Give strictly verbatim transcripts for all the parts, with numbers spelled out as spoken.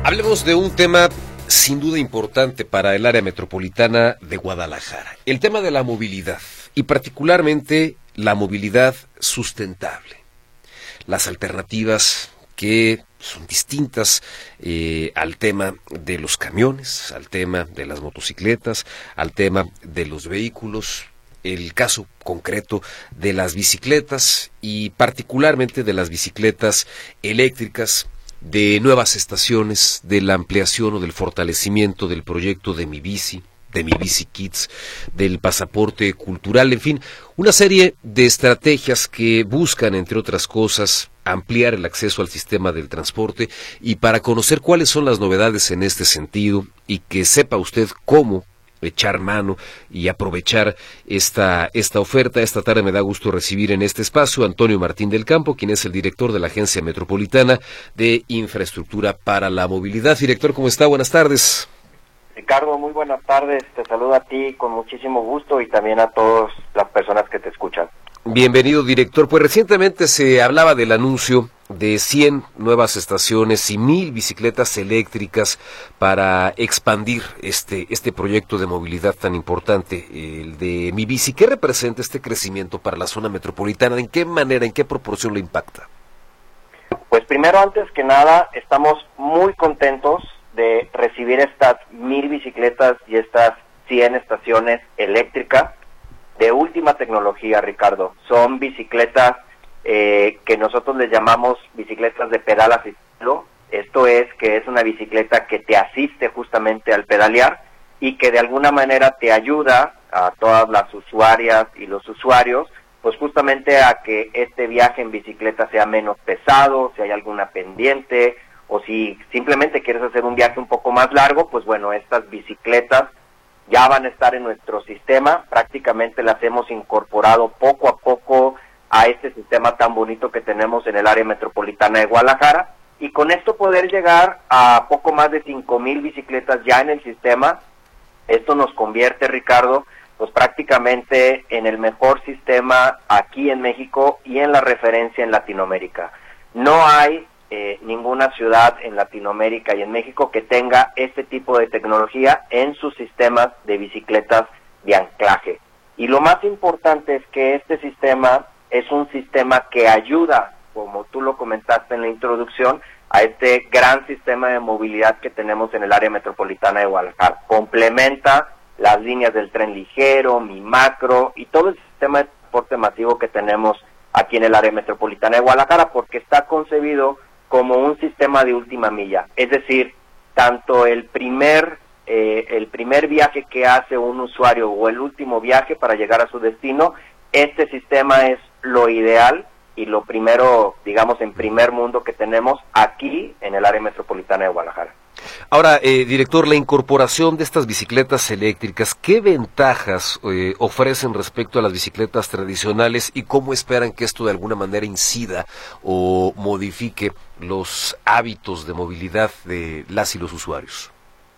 Hablemos de un tema sin duda importante para el área metropolitana de Guadalajara, el tema de la movilidad y particularmente la movilidad sustentable. Las alternativas que son distintas eh, al tema de los camiones, al tema de las motocicletas, al tema de los vehículos, el caso concreto de las bicicletas y particularmente de las bicicletas eléctricas, de nuevas estaciones, de la ampliación o del fortalecimiento del proyecto de Mi Bici, de Mi Bici Kids, del pasaporte cultural, en fin, una serie de estrategias que buscan, entre otras cosas, ampliar el acceso al sistema del transporte. Y para conocer cuáles son las novedades en este sentido y que sepa usted cómo echar mano y aprovechar esta, esta oferta, esta tarde me da gusto recibir en este espacio a Antonio Martín del Campo, quien es el director de la Agencia Metropolitana de Infraestructura para la Movilidad. Director, ¿cómo está? Buenas tardes. Ricardo, muy buenas tardes. Te saludo a ti con muchísimo gusto y también a todas las personas que te escuchan. Bienvenido, director. Pues recientemente se hablaba del anuncio de cien nuevas estaciones y mil bicicletas eléctricas para expandir este este proyecto de movilidad tan importante, el de Mi Bici. ¿Qué representa este crecimiento para la zona metropolitana? ¿En qué manera, en qué proporción le impacta? Pues primero, antes que nada, estamos muy contentos de recibir estas mil bicicletas y estas cien estaciones eléctricas de última tecnología, Ricardo. Son bicicletas eh, que nosotros les llamamos bicicletas de pedal asistido. Esto es que es una bicicleta que te asiste justamente al pedalear y que de alguna manera te ayuda a todas las usuarias y los usuarios, pues justamente a que este viaje en bicicleta sea menos pesado, si hay alguna pendiente, o si simplemente quieres hacer un viaje un poco más largo, pues bueno, estas bicicletas ya van a estar en nuestro sistema. Prácticamente las hemos incorporado poco a poco a este sistema tan bonito que tenemos en el área metropolitana de Guadalajara, y con esto poder llegar a poco más de cinco mil bicicletas ya en el sistema. Esto nos convierte, Ricardo, pues prácticamente en el mejor sistema aquí en México y en la referencia en Latinoamérica. No hay Eh, ninguna ciudad en Latinoamérica y en México que tenga este tipo de tecnología en sus sistemas de bicicletas de anclaje. Y lo más importante es que este sistema es un sistema que ayuda, como tú lo comentaste en la introducción, a este gran sistema de movilidad que tenemos en el área metropolitana de Guadalajara. Complementa las líneas del tren ligero, Mi Macro y todo el sistema de transporte masivo que tenemos aquí en el área metropolitana de Guadalajara, porque está concebido como un sistema de última milla. Es decir, tanto el primer eh, el primer viaje que hace un usuario o el último viaje para llegar a su destino, este sistema es lo ideal y lo primero, digamos, en primer mundo que tenemos aquí en el área metropolitana de Guadalajara. Ahora, eh, director, la incorporación de estas bicicletas eléctricas, ¿qué ventajas eh, ofrecen respecto a las bicicletas tradicionales y cómo esperan que esto de alguna manera incida o modifique los hábitos de movilidad de las y los usuarios?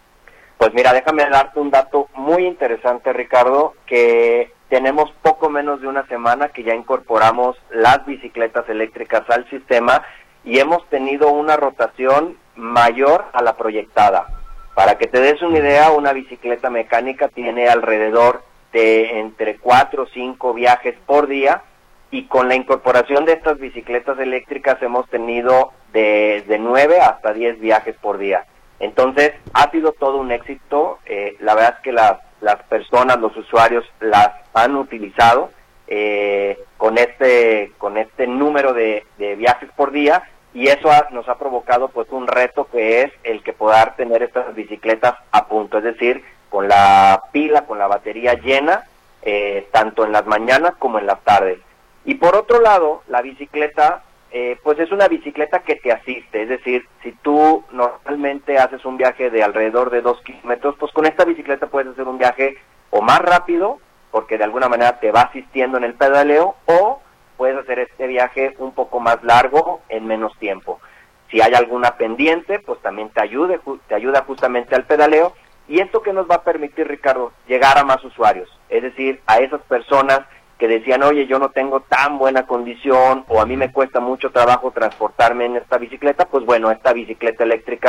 Pues mira, déjame darte un dato muy interesante, Ricardo, que tenemos poco menos de una semana que ya incorporamos las bicicletas eléctricas al sistema y hemos tenido una rotación mayor a la proyectada. Para que te des una idea, una bicicleta mecánica tiene alrededor de entre cuatro o cinco viajes por día, y con la incorporación de estas bicicletas eléctricas hemos tenido de, de nueve hasta diez viajes por día. Entonces, ha sido todo un éxito. Eh, la verdad es que las, las personas, los usuarios, las han utilizado eh, con este con este número de, de viajes por día, y eso ha, nos ha provocado pues un reto, que es el que poder tener estas bicicletas a punto, es decir, con la pila, con la batería llena, eh, tanto en las mañanas como en las tardes. Y por otro lado, la bicicleta, eh, pues es una bicicleta que te asiste, es decir, si tú normalmente haces un viaje de alrededor de dos kilómetros, pues con esta bicicleta puedes hacer un viaje o más rápido, porque de alguna manera te va asistiendo en el pedaleo, o puedes hacer este viaje un poco más largo en menos tiempo. Si hay alguna pendiente, pues también te ayude, te ayuda justamente al pedaleo. Y esto que nos va a permitir, Ricardo, llegar a más usuarios, es decir, a esas personas que decían, oye, yo no tengo tan buena condición, o a mí me cuesta mucho trabajo transportarme en esta bicicleta, pues bueno, esta bicicleta eléctrica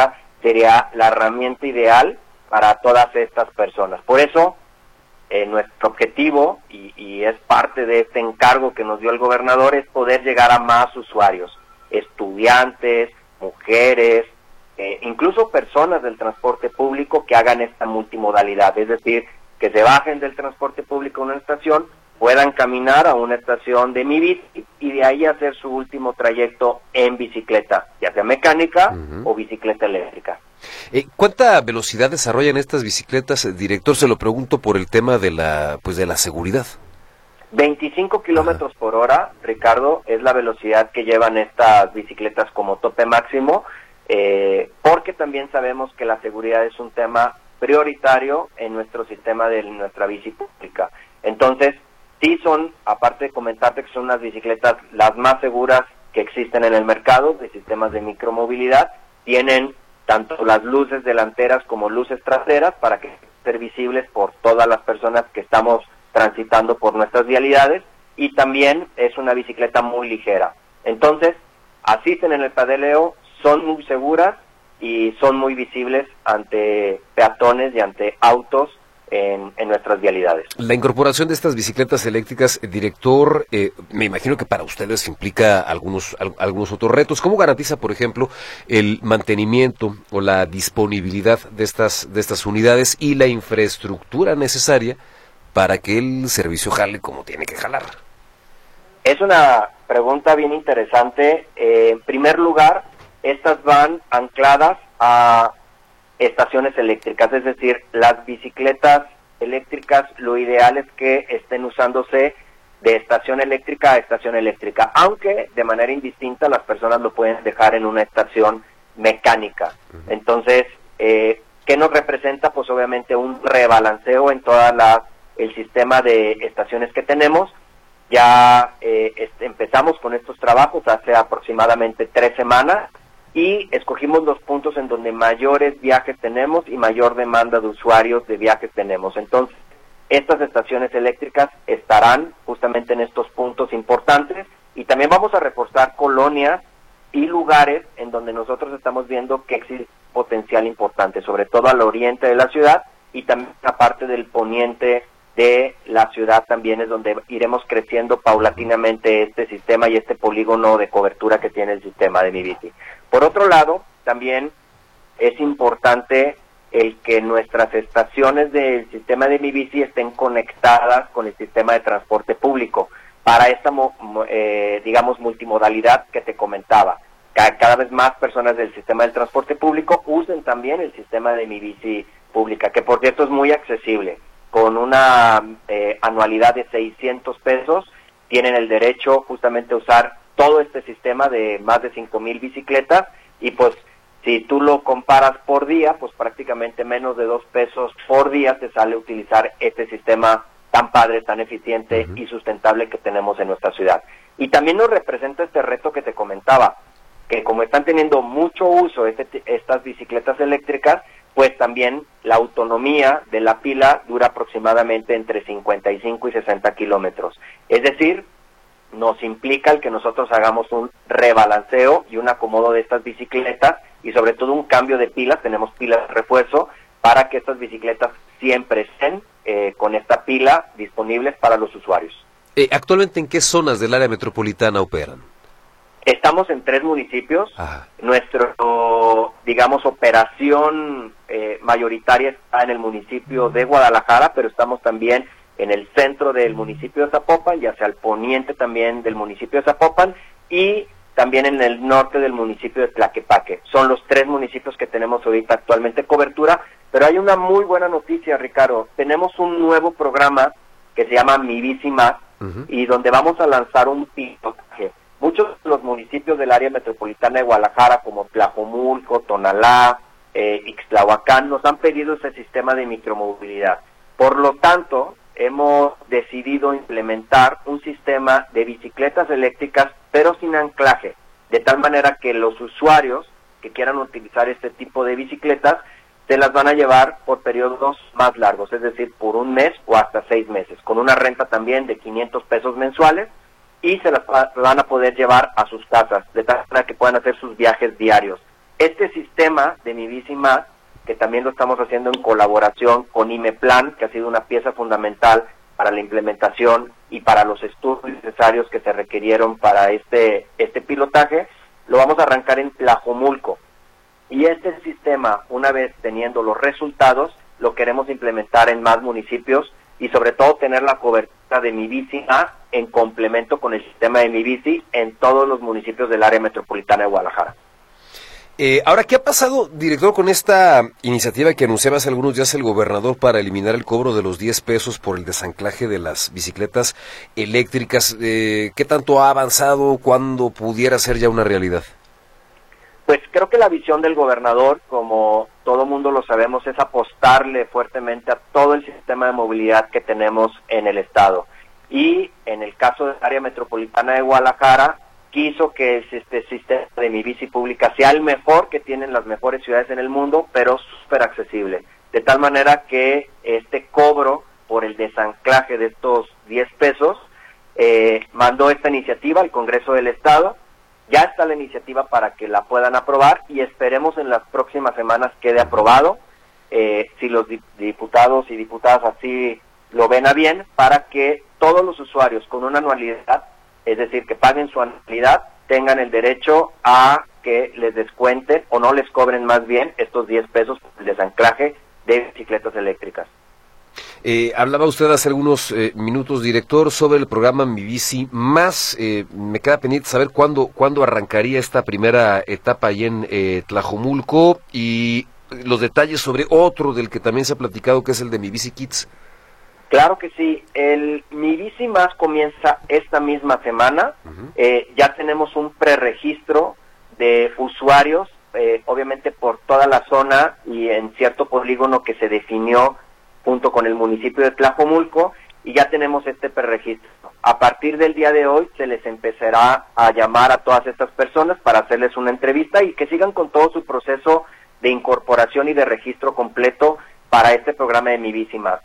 sería la herramienta ideal para todas estas personas. Por eso, eh, nuestro objetivo, y, y es parte de este encargo que nos dio el gobernador, es poder llegar a más usuarios, estudiantes, mujeres, eh, incluso personas del transporte público que hagan esta multimodalidad, es decir, que se bajen del transporte público a una estación, puedan caminar a una estación de Mi Bici y de ahí hacer su último trayecto en bicicleta, ya sea mecánica uh-huh. o bicicleta eléctrica. Eh, ¿Cuánta velocidad desarrollan estas bicicletas, director? Se lo pregunto por el tema de la, pues de la seguridad. veinticinco kilómetros por hora, Ricardo, es la velocidad que llevan estas bicicletas como tope máximo, eh, porque también sabemos que la seguridad es un tema prioritario en nuestro sistema de nuestra bici pública. Entonces, sí son, aparte de comentarte que son unas bicicletas las más seguras que existen en el mercado de sistemas de micromovilidad, tienen tanto las luces delanteras como luces traseras para que estén visibles por todas las personas que estamos transitando por nuestras vialidades, y también es una bicicleta muy ligera. Entonces, asisten en el pedaleo, son muy seguras y son muy visibles ante peatones y ante autos en, en nuestras vialidades. La incorporación de estas bicicletas eléctricas, director, eh, me imagino que para ustedes implica algunos al, algunos otros retos. ¿Cómo garantiza, por ejemplo, el mantenimiento o la disponibilidad de estas de estas unidades y la infraestructura necesaria para que el servicio jale como tiene que jalar? Es una pregunta bien interesante. Eh, en primer lugar, estas van ancladas a estaciones eléctricas, es decir, las bicicletas eléctricas lo ideal es que estén usándose de estación eléctrica a estación eléctrica, aunque de manera indistinta las personas lo pueden dejar en una estación mecánica. Entonces, eh, ¿qué nos representa? Pues obviamente un rebalanceo en toda la el sistema de estaciones que tenemos. Ya eh, este, empezamos con estos trabajos hace aproximadamente tres semanas y escogimos los puntos en donde mayores viajes tenemos y mayor demanda de usuarios de viajes tenemos. Entonces, estas estaciones eléctricas estarán justamente en estos puntos importantes, y también vamos a reforzar colonias y lugares en donde nosotros estamos viendo que existe potencial importante, sobre todo al oriente de la ciudad y también a parte del poniente de la ciudad. También es donde iremos creciendo paulatinamente este sistema y este polígono de cobertura que tiene el sistema de Mi Bici. Por otro lado, también es importante el que nuestras estaciones del sistema de Mi Bici estén conectadas con el sistema de transporte público para esta, eh, digamos, multimodalidad que te comentaba. Cada, cada vez más personas del sistema del transporte público usen también el sistema de Mi Bici pública, que por cierto es muy accesible. Con una eh, anualidad de seiscientos pesos, tienen el derecho justamente a usar todo este sistema de más de cinco mil bicicletas, y pues si tú lo comparas por día, pues prácticamente menos de dos pesos por día te sale utilizar este sistema tan padre, tan eficiente uh-huh. y sustentable que tenemos en nuestra ciudad. Y también nos representa este reto que te comentaba, que como están teniendo mucho uso este, estas bicicletas eléctricas, pues también la autonomía de la pila dura aproximadamente entre cincuenta y cinco y sesenta kilómetros. Es decir, nos implica el que nosotros hagamos un rebalanceo y un acomodo de estas bicicletas, y sobre todo un cambio de pilas. Tenemos pilas de refuerzo para que estas bicicletas siempre estén eh, con esta pila disponibles para los usuarios. Eh, ¿Actualmente en qué zonas del área metropolitana operan? Estamos en tres municipios. Ajá. Nuestro, digamos, operación eh, mayoritaria está en el municipio de Guadalajara, pero estamos también en el centro del municipio de Zapopan y hacia el poniente también del municipio de Zapopan, y también en el norte del municipio de Tlaquepaque. Son los tres municipios que tenemos ahorita actualmente cobertura, pero hay una muy buena noticia, Ricardo. Tenemos un nuevo programa que se llama Mi Bici Más, uh-huh. y donde vamos a lanzar un pilotaje. Muchos de los municipios del área metropolitana de Guadalajara, como Tlajomulco, Tonalá, eh, Ixtlahuacán, nos han pedido ese sistema de micromovilidad. Por lo tanto, hemos decidido implementar un sistema de bicicletas eléctricas, pero sin anclaje, de tal manera que los usuarios que quieran utilizar este tipo de bicicletas se las van a llevar por periodos más largos, es decir, por un mes o hasta seis meses, con una renta también de quinientos pesos mensuales, y se las van a poder llevar a sus casas, de tal manera que puedan hacer sus viajes diarios. Este sistema de Mi Bici Más, que también lo estamos haciendo en colaboración con IMEPLAN, que ha sido una pieza fundamental para la implementación y para los estudios necesarios que se requirieron para este, este pilotaje, lo vamos a arrancar en Tlajomulco. Y este sistema, una vez teniendo los resultados, lo queremos implementar en más municipios y sobre todo tener la cobertura de Mi Bici A en complemento con el sistema de Mi Bici en todos los municipios del área metropolitana de Guadalajara. Eh, ahora, ¿qué ha pasado, director, con esta iniciativa que anunciaba hace algunos días el gobernador para eliminar el cobro de los diez pesos por el desanclaje de las bicicletas eléctricas? Eh, ¿Qué tanto ha avanzado? ¿Cuándo pudiera ser ya una realidad? Pues creo que la visión del gobernador, como todo mundo lo sabemos, es apostarle fuertemente a todo el sistema de movilidad que tenemos en el estado. Y en el caso del área metropolitana de Guadalajara, quiso que este sistema de Mi Bici pública sea el mejor que tienen las mejores ciudades en el mundo, pero súper accesible. De tal manera que este cobro por el desanclaje de estos diez pesos, eh, mandó esta iniciativa al Congreso del Estado. Ya está la iniciativa para que la puedan aprobar y esperemos en las próximas semanas quede aprobado, eh, si los diputados y diputadas así lo ven a bien, para que todos los usuarios con una anualidad, es decir, que paguen su anualidad, tengan el derecho a que les descuenten o no les cobren más bien estos diez pesos por el desanclaje de bicicletas eléctricas. Eh, hablaba usted hace algunos eh, minutos, director, sobre el programa Mi Bici Más. Eh, me queda pendiente saber cuándo, cuándo arrancaría esta primera etapa ahí en eh, Tlajomulco y los detalles sobre otro del que también se ha platicado, que es el de Mi Bici Kids. Claro que sí, el Mi Bici Más comienza esta misma semana. Uh-huh. eh, ya tenemos un preregistro de usuarios, eh, obviamente por toda la zona y en cierto polígono que se definió junto con el municipio de Tlajomulco, y ya tenemos este preregistro. A partir del día de hoy se les empezará a llamar a todas estas personas para hacerles una entrevista y que sigan con todo su proceso de incorporación y de registro completo para este programa de Mi Bici Más.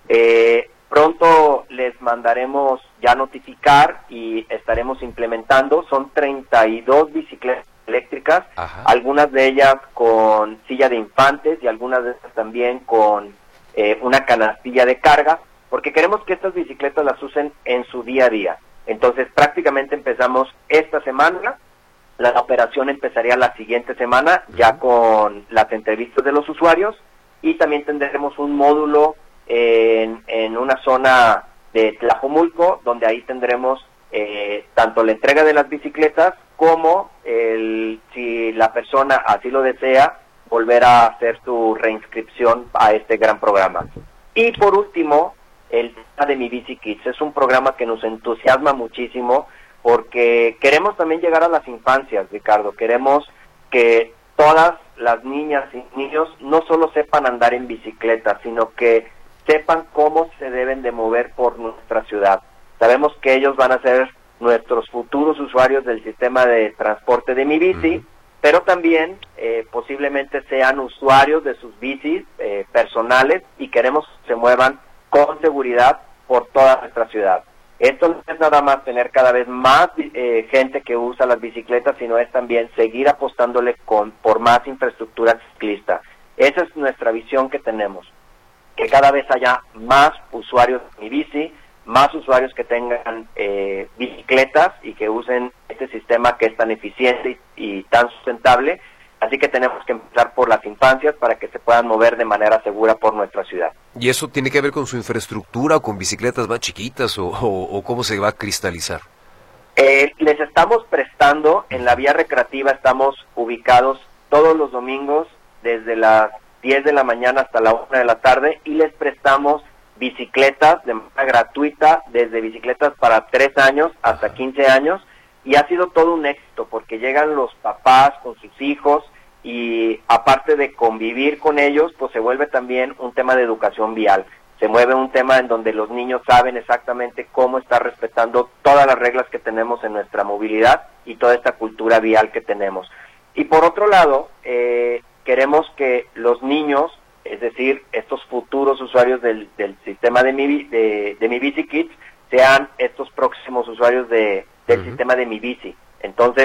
Eh, pronto les mandaremos ya notificar y estaremos implementando, son treinta y dos bicicletas eléctricas, Ajá. algunas de ellas con silla de infantes y algunas de ellas también con eh, una canastilla de carga, porque queremos que estas bicicletas las usen en su día a día. Entonces prácticamente empezamos esta semana, la operación empezaría la siguiente semana ya con las entrevistas de los usuarios y también tendremos un módulo En, en una zona de Tlajomulco, donde ahí tendremos eh, tanto la entrega de las bicicletas como el, si la persona así lo desea, volver a hacer su reinscripción a este gran programa. Y por último, el tema de Mi Bici Kids es un programa que nos entusiasma muchísimo porque queremos también llegar a las infancias, Ricardo. Queremos que todas las niñas y niños no solo sepan andar en bicicleta, sino que sepan cómo se deben de mover por nuestra ciudad. Sabemos que ellos van a ser nuestros futuros usuarios del sistema de transporte de Mi Bici, uh-huh. pero también eh, posiblemente sean usuarios de sus bicis eh, personales y queremos que se muevan con seguridad por toda nuestra ciudad. Esto no es nada más tener cada vez más eh, gente que usa las bicicletas, sino es también seguir apostándole con, por más infraestructura ciclista. Esa es nuestra visión que tenemos. Que cada vez haya más usuarios de Mi Bici, más usuarios que tengan eh, bicicletas y que usen este sistema que es tan eficiente y, y tan sustentable. Así que tenemos que empezar por las infancias para que se puedan mover de manera segura por nuestra ciudad. ¿Y eso tiene que ver con su infraestructura o con bicicletas más chiquitas o, o, o cómo se va a cristalizar? Eh, les estamos prestando, en la vía recreativa estamos ubicados todos los domingos desde las diez de la mañana hasta la una de la tarde y les prestamos bicicletas de manera gratuita, desde bicicletas para tres años hasta quince años, y ha sido todo un éxito porque llegan los papás con sus hijos y aparte de convivir con ellos, pues se vuelve también un tema de educación vial. Se mueve un tema en donde los niños saben exactamente cómo estar respetando todas las reglas que tenemos en nuestra movilidad y toda esta cultura vial que tenemos. Y por otro lado, eh, queremos que los niños, es decir, estos futuros usuarios del, del sistema de Mi, de, de Mi Bici Kids, sean estos próximos usuarios de, del uh-huh. sistema de Mi Bici. Entonces,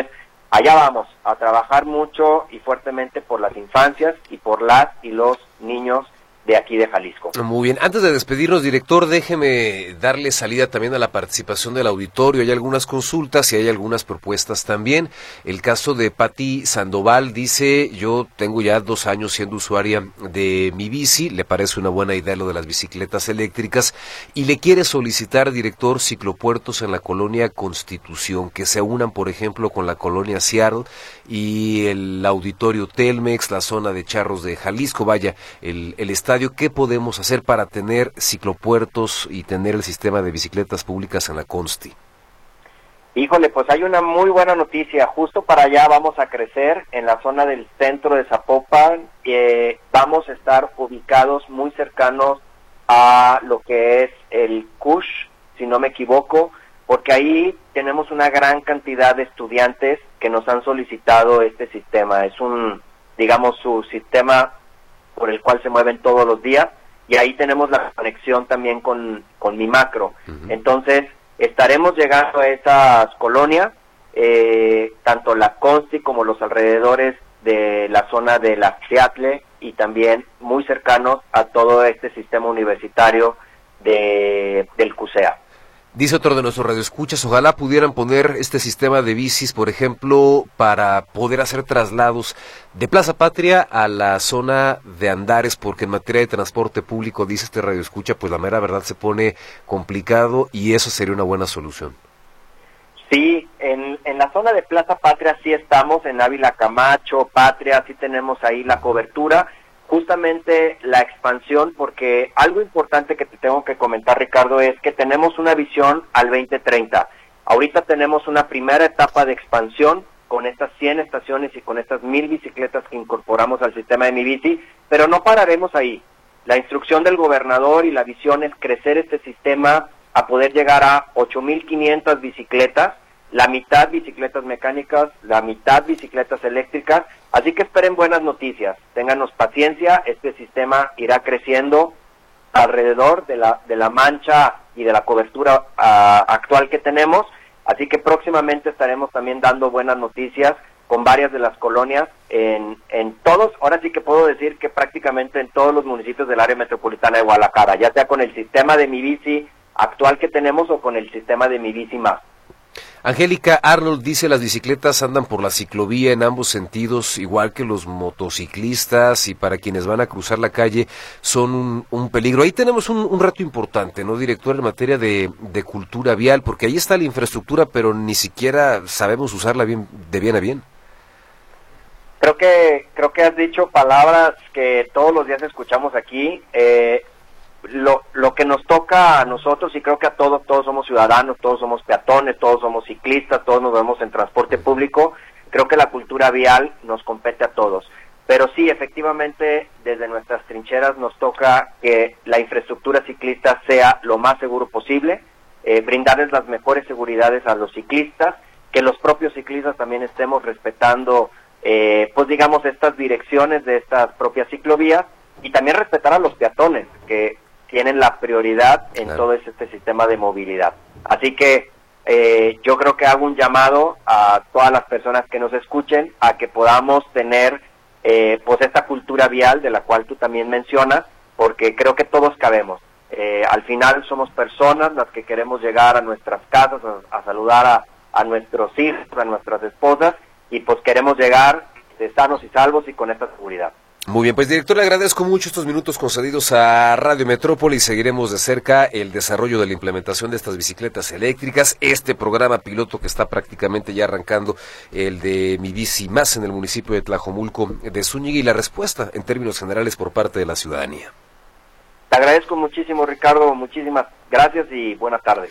allá vamos, a trabajar mucho y fuertemente por las infancias y por las y los niños de aquí de Jalisco. Muy bien, antes de despedirnos, director, déjeme darle salida también a la participación del auditorio. Hay algunas consultas y hay algunas propuestas también. El caso de Pati Sandoval dice: yo tengo ya dos años siendo usuaria de mi bici, le parece una buena idea lo de las bicicletas eléctricas y le quiere solicitar, director, ciclopuertos en la colonia Constitución, que se unan, por ejemplo, con la colonia Seattle y el auditorio Telmex, la zona de Charros de Jalisco, vaya, el, el estadio. ¿Qué podemos hacer para tener ciclopuertos y tener el sistema de bicicletas públicas en la Consti? Híjole, pues hay una muy buena noticia. Justo para allá vamos a crecer en la zona del centro de Zapopan. Eh, vamos a estar ubicados muy cercanos a lo que es el C U S H, si no me equivoco, porque ahí tenemos una gran cantidad de estudiantes que nos han solicitado este sistema. Es un, digamos, su sistema por el cual se mueven todos los días, y ahí tenemos la conexión también con, con mi macro. Uh-huh. Entonces, estaremos llegando a esas colonias, eh, tanto la Consti como los alrededores de la zona de la Seattle, y también muy cercanos a todo este sistema universitario de, del CUSEA. Dice otro de nuestros radioescuchas, ojalá pudieran poner este sistema de bicis, por ejemplo, para poder hacer traslados de Plaza Patria a la zona de Andares, porque en materia de transporte público, dice este radioescucha, pues la mera verdad se pone complicado y eso sería una buena solución. Sí, en, en la zona de Plaza Patria sí estamos, en Ávila Camacho, Patria, sí tenemos ahí la cobertura. Justamente la expansión, porque algo importante que te tengo que comentar, Ricardo, es que tenemos una visión al veinte treinta. Ahorita tenemos una primera etapa de expansión con estas cien estaciones y con estas mil bicicletas que incorporamos al sistema de Mi Bici, pero no pararemos ahí. La instrucción del gobernador y la visión es crecer este sistema a poder llegar a ocho mil quinientas bicicletas, la mitad bicicletas mecánicas, la mitad bicicletas eléctricas, así que esperen buenas noticias, ténganos paciencia, este sistema irá creciendo alrededor de la, de la mancha y de la cobertura uh, actual que tenemos, así que próximamente estaremos también dando buenas noticias con varias de las colonias en, en todos, ahora sí que puedo decir que prácticamente en todos los municipios del área metropolitana de Guadalajara, ya sea con el sistema de Mi Bici actual que tenemos o con el sistema de Mi Bici Más. Angélica Arnold dice: las bicicletas andan por la ciclovía en ambos sentidos, igual que los motociclistas, y para quienes van a cruzar la calle son un, un peligro. Ahí tenemos un, un reto importante, ¿no, director, en materia de, de cultura vial? Porque ahí está la infraestructura, pero ni siquiera sabemos usarla bien, de bien a bien. Creo que creo que has dicho palabras que todos los días escuchamos aquí. Eh, Lo, lo que nos toca a nosotros, y creo que a todos, todos somos ciudadanos, todos somos peatones, todos somos ciclistas, todos nos vemos en transporte público, creo que la cultura vial nos compete a todos. Pero sí, efectivamente, desde nuestras trincheras nos toca que la infraestructura ciclista sea lo más seguro posible, eh, brindarles las mejores seguridades a los ciclistas, que los propios ciclistas también estemos respetando, eh, pues digamos, estas direcciones de estas propias ciclovías, y también respetar a los peatones, que tienen la prioridad en claro. todo este sistema de movilidad. Así que eh, yo creo que hago un llamado a todas las personas que nos escuchen a que podamos tener eh, pues esta cultura vial de la cual tú también mencionas, porque creo que todos cabemos. Eh, al final somos personas las que queremos llegar a nuestras casas, a, a saludar a, a nuestros hijos, a nuestras esposas, y pues queremos llegar de sanos y salvos y con esta seguridad. Muy bien, pues director, le agradezco mucho estos minutos concedidos a Radio Metrópoli y seguiremos de cerca el desarrollo de la implementación de estas bicicletas eléctricas, este programa piloto que está prácticamente ya arrancando, el de Mi Bici Más en el municipio de Tlajomulco de Zúñiga, y la respuesta en términos generales por parte de la ciudadanía. Te agradezco muchísimo, Ricardo, muchísimas gracias y buenas tardes.